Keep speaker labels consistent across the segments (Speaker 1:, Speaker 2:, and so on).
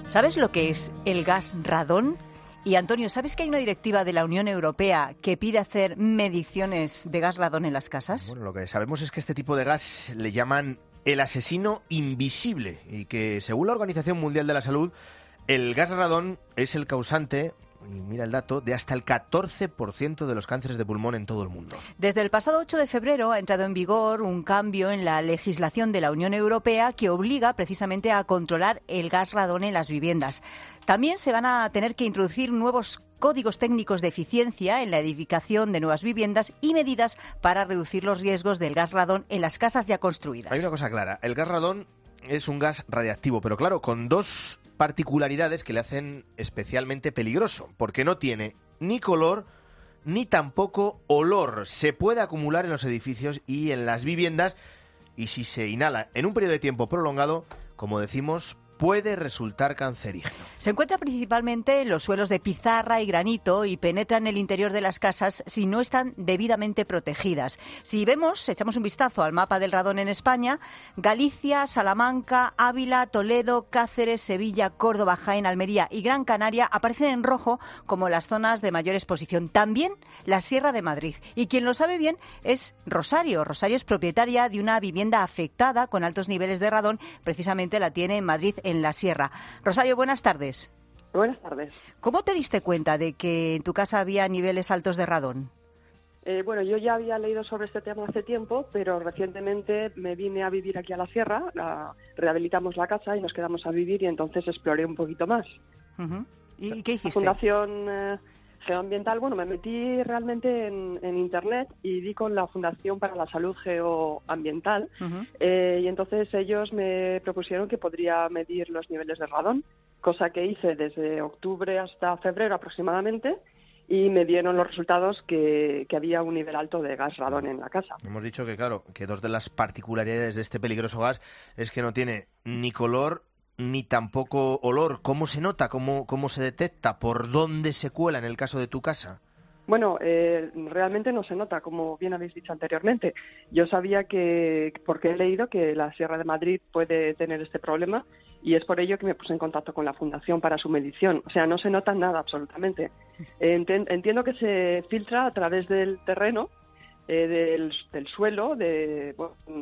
Speaker 1: ¿Sabes lo que es el gas radón? Y Antonio, ¿sabes que hay una directiva de la Unión Europea que pide hacer mediciones de gas radón en las casas?
Speaker 2: Bueno, lo que sabemos es que este tipo de gas le llaman el asesino invisible y que, según la Organización Mundial de la Salud, el gas radón es el causante, y mira el dato, de hasta el 14% de los cánceres de pulmón en todo el mundo.
Speaker 1: Desde el pasado 8 de febrero ha entrado en vigor un cambio en la legislación de la Unión Europea que obliga precisamente a controlar el gas radón en las viviendas. También se van a tener que introducir nuevos códigos técnicos de eficiencia en la edificación de nuevas viviendas y medidas para reducir los riesgos del gas radón en las casas ya construidas.
Speaker 2: Hay una cosa clara, el gas radón es un gas radiactivo, pero claro, con dos particularidades que le hacen especialmente peligroso, porque no tiene ni color ni tampoco olor. Se puede acumular en los edificios y en las viviendas y si se inhala en un periodo de tiempo prolongado, como decimos, puede resultar cancerígeno.
Speaker 1: Se encuentra principalmente en los suelos de pizarra y granito y penetra en el interior de las casas si no están debidamente protegidas. Si echamos un vistazo al mapa del radón en España, Galicia, Salamanca, Ávila, Toledo, Cáceres, Sevilla, Córdoba, Jaén, Almería y Gran Canaria aparecen en rojo como las zonas de mayor exposición. También la Sierra de Madrid. Y quien lo sabe bien es Rosario. Rosario es propietaria de una vivienda afectada con altos niveles de radón. Precisamente la tiene en Madrid, en la Sierra. Rosario, buenas tardes.
Speaker 3: Buenas tardes.
Speaker 1: ¿Cómo te diste cuenta de que en tu casa había niveles altos de radón?
Speaker 3: Bueno, yo ya había leído sobre este tema hace tiempo, pero recientemente me vine a vivir aquí a la Sierra, rehabilitamos la casa y nos quedamos a vivir y entonces exploré un poquito más.
Speaker 1: Uh-huh. ¿Y qué hiciste?
Speaker 3: La Fundación Geoambiental, me metí realmente en Internet y di con la Fundación para la Salud Geoambiental y entonces ellos me propusieron que podría medir los niveles de radón, cosa que hice desde octubre hasta febrero aproximadamente y me dieron los resultados que había un nivel alto de gas radón en la casa.
Speaker 2: Hemos dicho que, claro, que dos de las particularidades de este peligroso gas es que no tiene ni color ni tampoco olor. ¿Cómo se nota? ¿Cómo se detecta? ¿Por dónde se cuela en el caso de tu casa?
Speaker 3: Bueno, realmente no se nota, como bien habéis dicho anteriormente. Yo sabía porque he leído que la Sierra de Madrid puede tener este problema y es por ello que me puse en contacto con la Fundación para su medición. O sea, no se nota nada absolutamente. Entiendo que se filtra a través del terreno, del suelo, de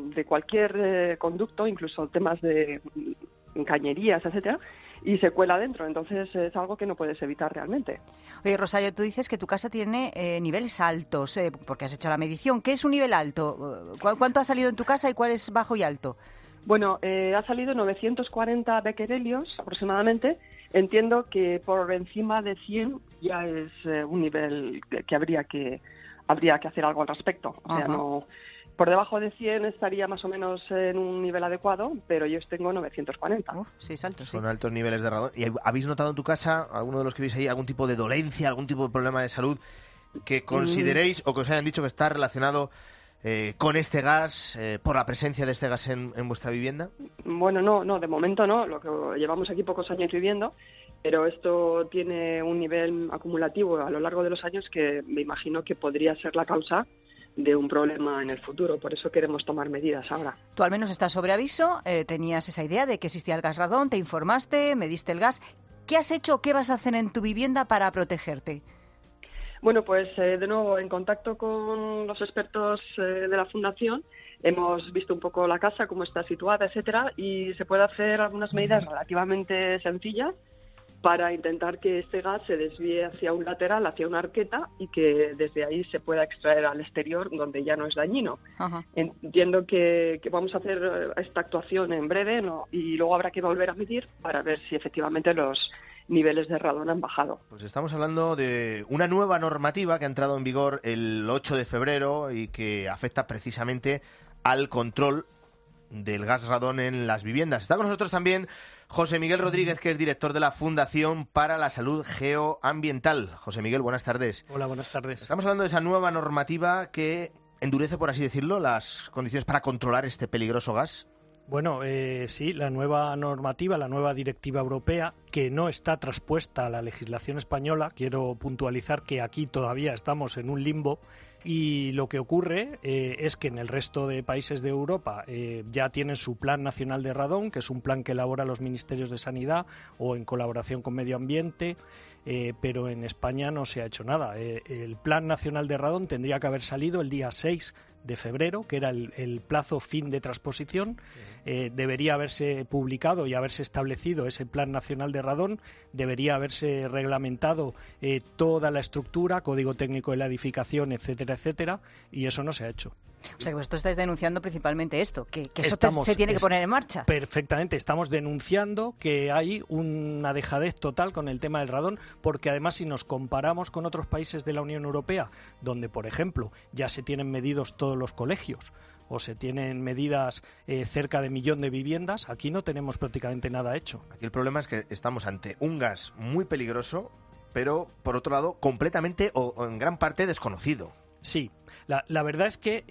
Speaker 3: cualquier conducto, incluso temas de cañerías, etcétera, y se cuela dentro. Entonces es algo que no puedes evitar realmente.
Speaker 1: Oye, Rosario, tú dices que tu casa tiene niveles altos, porque has hecho la medición. ¿Qué es un nivel alto? ¿Cuánto ha salido en tu casa y cuál es bajo y alto?
Speaker 3: Bueno, ha salido 940 becquerelios aproximadamente. Entiendo que por encima de 100 ya es un nivel que habría que hacer algo al respecto. O sea, no... Por debajo de 100 estaría más o menos en un nivel adecuado, pero yo tengo 940.
Speaker 1: Sí, es alto, sí.
Speaker 2: Son altos niveles de radón. ¿Y habéis notado en tu casa, alguno de los que veis ahí, algún tipo de dolencia, algún tipo de problema de salud que consideréis o que os hayan dicho que está relacionado con este gas, por la presencia de este gas en vuestra vivienda?
Speaker 3: Bueno, no, de momento no. Lo que llevamos aquí pocos años viviendo, pero esto tiene un nivel acumulativo a lo largo de los años que me imagino que podría ser la causa de un problema en el futuro. Por eso queremos tomar medidas ahora.
Speaker 1: Tú al menos estás sobre aviso, tenías esa idea de que existía el gas radón, te informaste, mediste el gas. ¿Qué has hecho o qué vas a hacer en tu vivienda para protegerte?
Speaker 3: Bueno, pues de nuevo, en contacto con los expertos de la Fundación, hemos visto un poco la casa, cómo está situada, etcétera, y se puede hacer algunas medidas relativamente sencillas para intentar que este gas se desvíe hacia un lateral, hacia una arqueta, y que desde ahí se pueda extraer al exterior, donde ya no es dañino.
Speaker 1: Ajá.
Speaker 3: Entiendo que vamos a hacer esta actuación en breve, ¿no? Y luego habrá que volver a medir para ver si efectivamente los niveles de radón han bajado.
Speaker 2: Pues estamos hablando de una nueva normativa que ha entrado en vigor el 8 de febrero y que afecta precisamente al control del gas radón en las viviendas. Está con nosotros también José Miguel Rodríguez, que es director de la Fundación para la Salud Geoambiental. José Miguel, buenas tardes.
Speaker 4: Hola, buenas tardes.
Speaker 2: Estamos hablando de esa nueva normativa que endurece, por así decirlo, las condiciones para controlar este peligroso gas.
Speaker 4: Bueno, sí, la nueva normativa, la nueva directiva europea, que no está traspuesta a la legislación española. Quiero puntualizar que aquí todavía estamos en un limbo, y lo que ocurre es que en el resto de países de Europa ya tienen su Plan Nacional de Radón, que es un plan que elabora los Ministerios de Sanidad o en colaboración con Medio Ambiente, pero en España no se ha hecho nada. El Plan Nacional de Radón tendría que haber salido el día 6 de febrero, que era el plazo fin de transposición. Debería haberse publicado y haberse establecido ese Plan Nacional de Radón, debería haberse reglamentado toda la estructura, código técnico de la edificación, etcétera, etcétera, y eso no se ha hecho.
Speaker 1: O sea, que vosotros estáis denunciando principalmente esto, que eso se tiene que poner en marcha.
Speaker 4: Perfectamente, estamos denunciando que hay una dejadez total con el tema del radón, porque además si nos comparamos con otros países de la Unión Europea, donde, por ejemplo, ya se tienen medidos todos los colegios, o se tienen medidas cerca de 1 millón de viviendas, aquí no tenemos prácticamente nada hecho.
Speaker 2: Aquí el problema es que estamos ante un gas muy peligroso, pero, por otro lado, completamente o en gran parte desconocido.
Speaker 4: Sí, la verdad es que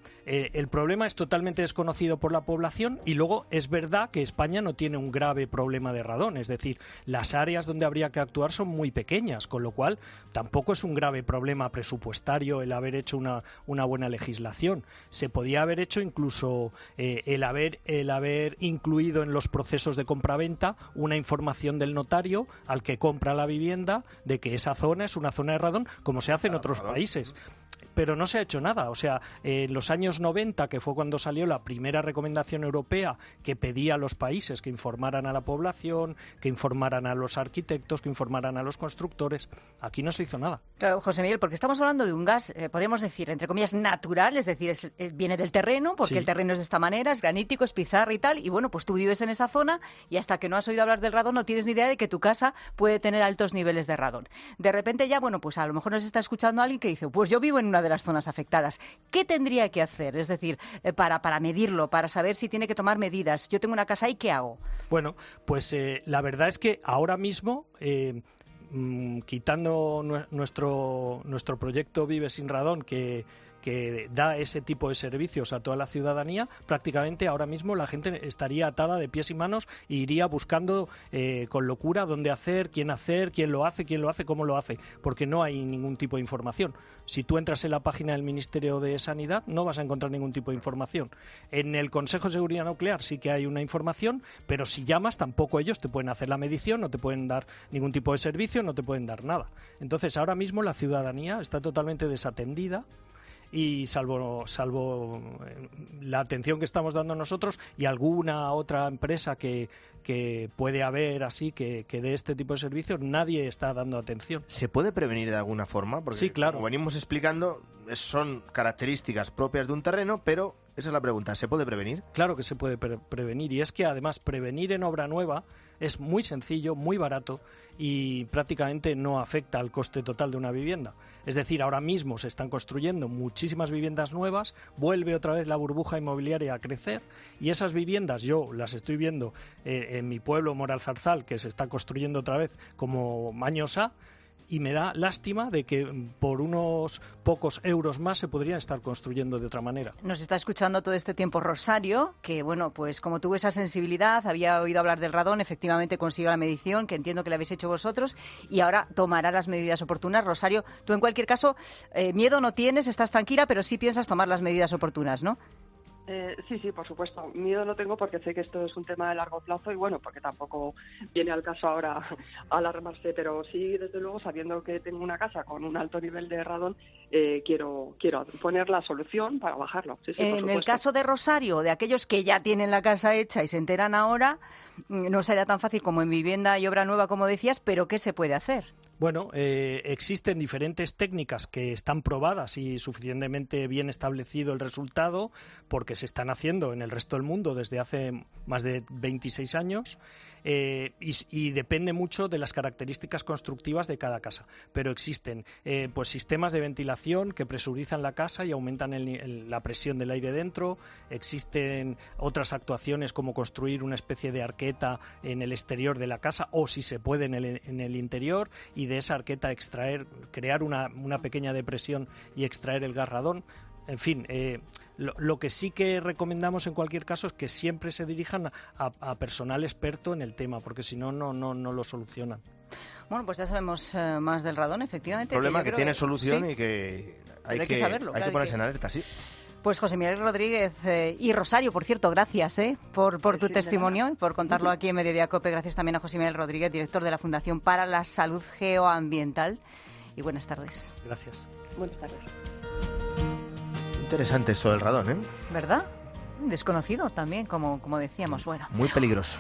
Speaker 4: el problema es totalmente desconocido por la población, y luego es verdad que España no tiene un grave problema de radón, es decir, las áreas donde habría que actuar son muy pequeñas, con lo cual tampoco es un grave problema presupuestario el haber hecho una buena legislación. Se podía haber hecho incluso el haber incluido en los procesos de compraventa una información del notario al que compra la vivienda de que esa zona es una zona de radón, como se hace en otros países. Pero no se ha hecho nada. O sea, en los años 90, que fue cuando salió la primera recomendación europea que pedía a los países que informaran a la población, que informaran a los arquitectos, que informaran a los constructores, aquí no se hizo nada.
Speaker 1: Claro, José Miguel, porque estamos hablando de un gas, podríamos decir, entre comillas, natural, es decir, viene del terreno, porque el terreno es de esta manera, es granítico, es pizarra y tal, y bueno, pues tú vives en esa zona y hasta que no has oído hablar del radón no tienes ni idea de que tu casa puede tener altos niveles de radón. De repente ya, bueno, pues a lo mejor nos está escuchando alguien que dice, pues yo vivo en una de las zonas afectadas. ¿Qué tendría que hacer? Es decir, para medirlo, para saber si tiene que tomar medidas. Yo tengo una casa ahí, ¿qué hago?
Speaker 4: Bueno, pues la verdad es que ahora mismo, quitando nuestro proyecto Vive sin Radón, que da ese tipo de servicios a toda la ciudadanía, prácticamente ahora mismo la gente estaría atada de pies y manos e iría buscando con locura dónde hacer, quién lo hace, cómo lo hace, porque no hay ningún tipo de información. Si tú entras en la página del Ministerio de Sanidad no vas a encontrar ningún tipo de información. En el Consejo de Seguridad Nuclear sí que hay una información, pero si llamas tampoco ellos te pueden hacer la medición, no te pueden dar ningún tipo de servicio, no te pueden dar nada. Entonces ahora mismo la ciudadanía está totalmente desatendida, y salvo la atención que estamos dando nosotros y alguna otra empresa que puede haber así que dé este tipo de servicios, nadie está dando atención.
Speaker 2: ¿Se puede prevenir de alguna forma? Porque,
Speaker 4: sí, claro,
Speaker 2: como venimos explicando, son características propias de un terreno, pero esa es la pregunta, ¿se puede prevenir?
Speaker 4: Claro que se puede prevenir, y es que además prevenir en obra nueva es muy sencillo, muy barato y prácticamente no afecta al coste total de una vivienda. Es decir, ahora mismo se están construyendo muchísimas viviendas nuevas, vuelve otra vez la burbuja inmobiliaria a crecer, y esas viviendas yo las estoy viendo en mi pueblo, Moralzarzal, que se está construyendo otra vez como años A, y me da lástima de que por unos pocos euros más se podrían estar construyendo de otra manera.
Speaker 1: Nos está escuchando todo este tiempo Rosario, que bueno, pues como tuvo esa sensibilidad, había oído hablar del radón, efectivamente consiguió la medición, que entiendo que la habéis hecho vosotros, y ahora tomará las medidas oportunas. Rosario, tú en cualquier caso, miedo no tienes, estás tranquila, pero sí piensas tomar las medidas oportunas, ¿no?
Speaker 3: Sí, por supuesto. Miedo no tengo porque sé que esto es un tema de largo plazo y bueno, porque tampoco viene al caso ahora alarmarse, pero sí, desde luego, sabiendo que tengo una casa con un alto nivel de radón, quiero poner la solución para bajarlo. Sí,
Speaker 1: en el caso de Rosario, de aquellos que ya tienen la casa hecha y se enteran ahora, no será tan fácil como en vivienda y obra nueva, como decías, pero ¿qué se puede hacer?
Speaker 4: Bueno, existen diferentes técnicas que están probadas y suficientemente bien establecido el resultado, porque se están haciendo en el resto del mundo desde hace más de 26 años, y depende mucho de las características constructivas de cada casa. Pero existen pues sistemas de ventilación que presurizan la casa y aumentan la presión del aire dentro. Existen otras actuaciones como construir una especie de arqueta en el exterior de la casa, o si se puede en el interior, y de esa arqueta crear una pequeña depresión y extraer el gas radón. en fin, lo que sí que recomendamos en cualquier caso es que siempre se dirijan a personal experto en el tema, porque si no, no lo solucionan.
Speaker 1: Bueno, pues ya sabemos más del radón, efectivamente.
Speaker 2: Problema que tiene solución,
Speaker 1: sí,
Speaker 2: y que hay
Speaker 1: que saberlo,
Speaker 2: hay que ponerse en alerta, sí.
Speaker 1: Pues José Miguel Rodríguez y Rosario, por cierto, gracias por tu testimonio y por contarlo aquí en Mediodía COPE. Gracias también a José Miguel Rodríguez, director de la Fundación para la Salud Geoambiental. Y buenas tardes.
Speaker 4: Gracias.
Speaker 3: Buenas tardes.
Speaker 2: Interesante esto del radón, ¿eh?
Speaker 1: ¿Verdad? Desconocido también, como decíamos. Bueno.
Speaker 2: Muy peligroso.